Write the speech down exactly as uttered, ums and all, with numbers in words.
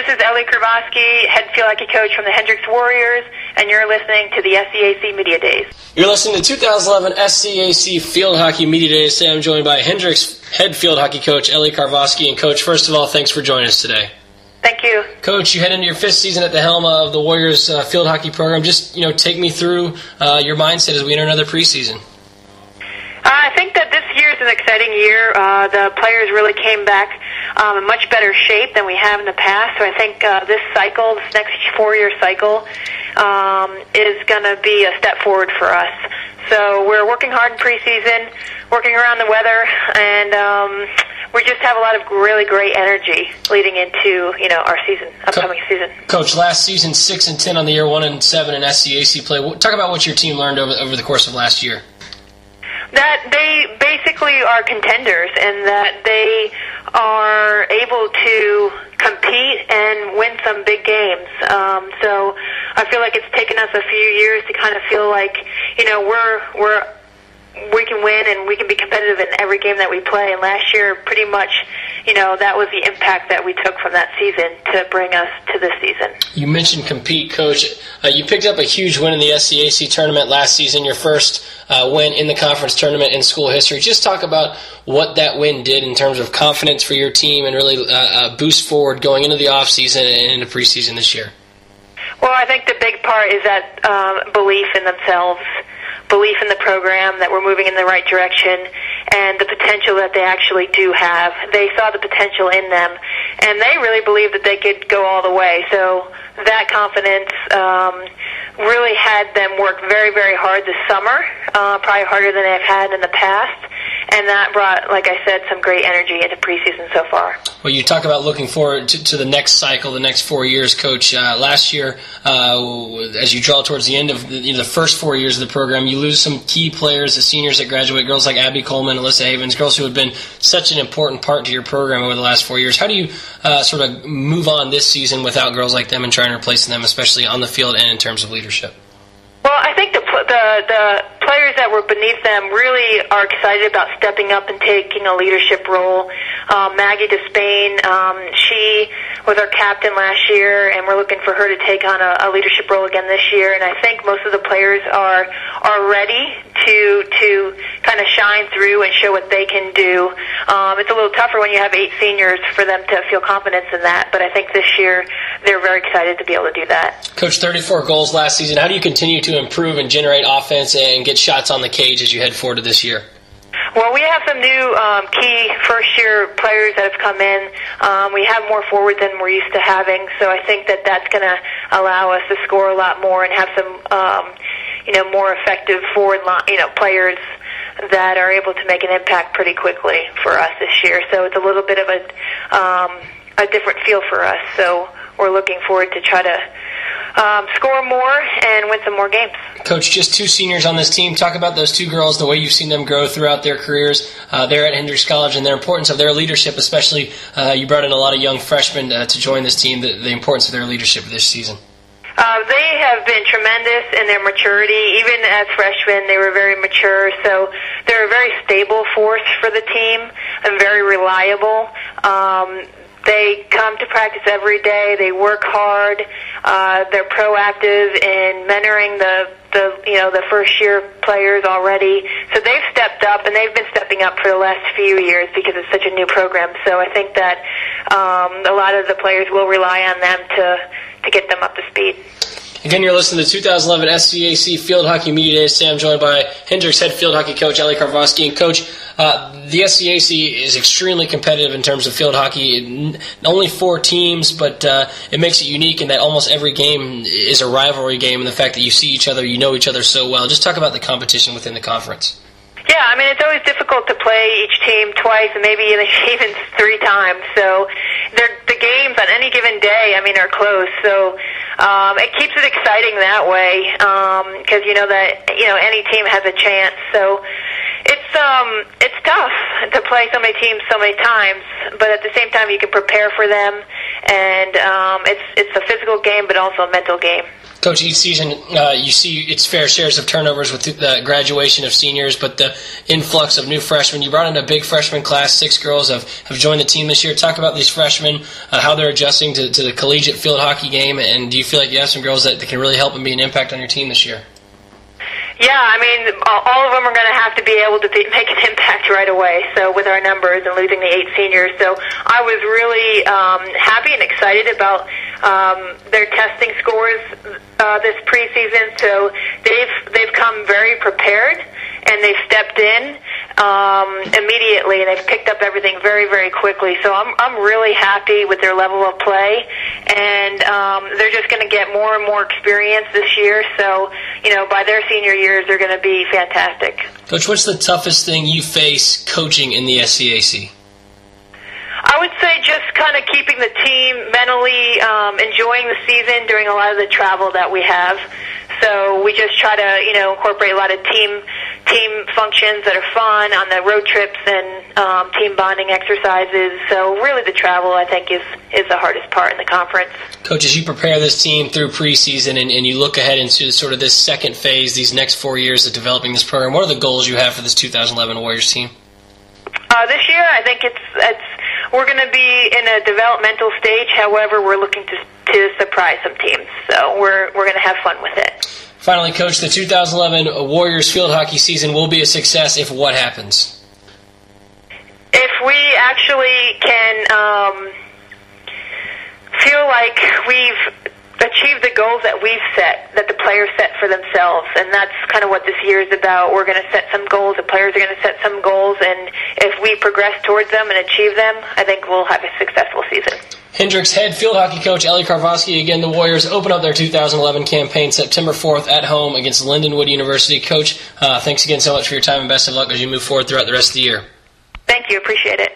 this is Ellie Kravosky, head field hockey coach from the Hendricks Warriors, and you're listening to the S C A C Media Days. You're listening to two thousand eleven S C A C Field Hockey Media Days. Today I'm joined by Hendricks head field hockey coach Ellie Kravosky. And Coach, first of all, thanks for joining us today. Thank you. Coach, you head into your fifth season at the helm of the Warriors uh, field hockey program. Just, you know, take me through uh, your mindset as we enter another preseason. Uh, I think that this year is an exciting year. Uh, the players really came back um, in much better shape than we have in the past. So I think uh, this cycle, this next four-year cycle, um, is going to be a step forward for us. So we're working hard in preseason, working around the weather, and um, we just have a lot of really great energy leading into, you know, our season, upcoming Co- season. Coach, last season six and ten on the year, one and seven in S C A C play. Talk about what your team learned over over the course of last year. That they basically are contenders and that they are able to compete and win some big games. Um, so I feel like it's taken us a few years to kind of feel like, you know, we're we're we can win and we can be competitive in every game that we play. And last year, pretty much, you know, that was the impact that we took from that season to bring us to this season. You mentioned compete, Coach. Uh, you picked up a huge win in the S C A C tournament last season, your first uh, win in the conference tournament in school history. Just talk about what that win did in terms of confidence for your team and really uh, uh, boost forward going into the offseason and into preseason this year. Well, I think the big part is that um, belief in themselves, belief in the program, that we're moving in the right direction, and the potential that they actually do have. They saw the potential in them, and they really believed that they could go all the way. So that confidence um, really had them work very, very hard this summer, uh, probably harder than they've had in the past, and that brought, like I said, some great energy into preseason so far. Well, you talk about looking forward to, to the next cycle, the next four years, Coach. Uh, last year, uh, as you draw towards the end of the, you know, the first four years of the program, you lose some key players, the seniors that graduate, girls like Abby Coleman, Alyssa Havens, girls who have been such an important part to your program over the last four years. How do you uh, sort of move on this season without girls like them and try and replace them, especially on the field and in terms of leadership? Well, I think the, the the players that were beneath them really are excited about stepping up and taking a leadership role. Um, Maggie Despain, um, she was our captain last year, and we're looking for her to take on a, a leadership role again this year. And I think most of the players are are ready to to kind of shine through and show what they can do. Um, it's a little tougher when you have eight seniors for them to feel confidence in that, but I think this year they're very excited to be able to do that. Coach, thirty-four goals last season. How do you continue to improve and generate offense and get shots on the cage as you head forward to this year? Well, we have some new um, key first-year players that have come in. Um, we have more forwards than we're used to having, so I think that that's going to allow us to score a lot more and have some, um, you know, more effective forward, line, you know, players that are able to make an impact pretty quickly for us this year. So it's a little bit of a um, a different feel for us. So we're looking forward to try to um, score more and win some more games. Coach, just two seniors on this team. Talk about those two girls, the way you've seen them grow throughout their careers uh, there at Hendricks College, and their importance of their leadership, especially uh, you brought in a lot of young freshmen uh, to join this team, the, the importance of their leadership this season. Uh, they have been tremendous in their maturity. Even as freshmen, they were very mature. So they're a very stable force for the team and very reliable. Um, They come to practice every day. They work hard. Uh, they're proactive in mentoring the, the you know the first year players already. So they've stepped up, and they've been stepping up for the last few years because it's such a new program. So I think that um, a lot of the players will rely on them to to get them up to speed. Again, you're listening to two thousand eleven S C A C Field Hockey Media Days. Today I'm joined by Hendricks head field hockey coach Ellie Kravosky. And Coach, uh, the S C A C is extremely competitive in terms of field hockey. Only four teams, but uh, it makes it unique in that almost every game is a rivalry game, and the fact that you see each other, you know each other so well. Just talk about the competition within the conference. Yeah, I mean, it's always difficult to play each team twice and maybe even three times. So they're, the games on any given day, I mean, are close. So um, it keeps it exciting that way because, um, you know, that you know any team has a chance. So it's um, it's tough to play so many teams so many times, but at the same time, you can prepare for them. And um, it's, it's a physical game but also a mental game. Coach, each season uh, you see its fair shares of turnovers with the graduation of seniors, but the influx of new freshmen. You brought in a big freshman class. Six girls have, have joined the team this year. Talk about these freshmen, uh, how they're adjusting to, to the collegiate field hockey game, and do you feel like you have some girls that, that can really help and be an impact on your team this year? Yeah, I mean, all of them are going to have to be able to be, make an impact right away, so with our numbers and losing the eight seniors. So I was really um, happy and excited about um, their testing scores uh, this preseason. So they've, they've come very prepared, and they've stepped in um, immediately, and they've picked up everything very, very quickly. So I'm, I'm really happy with their level of play, and um, they're just going to get more and more experience this year. So, you know, by their senior years, they're going to be fantastic. Coach, what's the toughest thing you face coaching in the S C A C? I would say just kind of keeping the team mentally um, enjoying the season during a lot of the travel that we have. So we just try to, you know, incorporate a lot of team team functions that are fun on the road trips and um, team bonding exercises. So really the travel, I think, is, is the hardest part in the conference. Coach, as you prepare this team through preseason and, and you look ahead into sort of this second phase, these next four years of developing this program, what are the goals you have for this two thousand eleven Warriors team? Uh, this year, I think it's it's we're going to be in a developmental stage. However, we're looking to to surprise some teams, so we're we're going to have fun with it. Finally, Coach, the two thousand eleven Warriors field hockey season will be a success if what happens? If we actually can um, feel like we've achieved the goals that we've set, that the players set for themselves, and that's kind of what this year is about. We're going to set some goals, the players are going to set some goals, and if we progress towards them and achieve them, I think we'll have a successful season. Hendricks head field hockey coach Ellie Karvosky. Again, the Warriors open up their two thousand eleven campaign September fourth at home against Lindenwood University. Coach, uh, thanks again so much for your time, and best of luck as you move forward throughout the rest of the year. Thank you. Appreciate it.